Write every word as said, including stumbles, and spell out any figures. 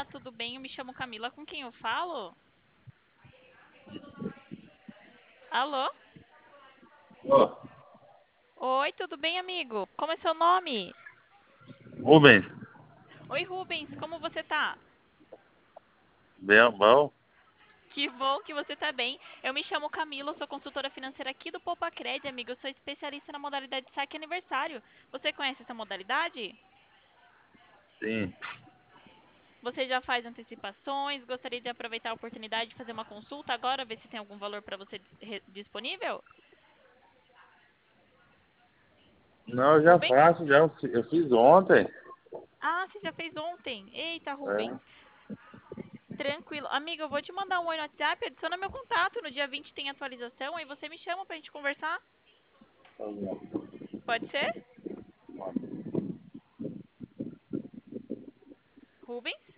dia, tudo bem? Eu me chamo Camila, com quem eu falo? Alô? Ô, Oi, tudo bem, amigo? Como é seu nome? Rubens, Oi, Rubens, como você tá? bem bom? Que bom que você tá bem. Eu me chamo Camila, eu sou consultora financeira aqui do Popacred, amigo. Eu sou especialista na modalidade saque aniversário. Você conhece essa modalidade? Sim. Você já faz antecipações? Gostaria de aproveitar a oportunidade de fazer uma consulta agora, ver se tem algum valor para você dis- re- disponível? Não, eu já Rubens? faço, já. Eu fi- eu fiz ontem. Ah, você já fez ontem. Eita, Rubens. É, Tranquilo. Amiga, eu vou te mandar um oi no WhatsApp, adiciona meu contato. No dia vinte tem atualização, aí você me chama pra gente conversar. tá bom. Pode ser? Rubens?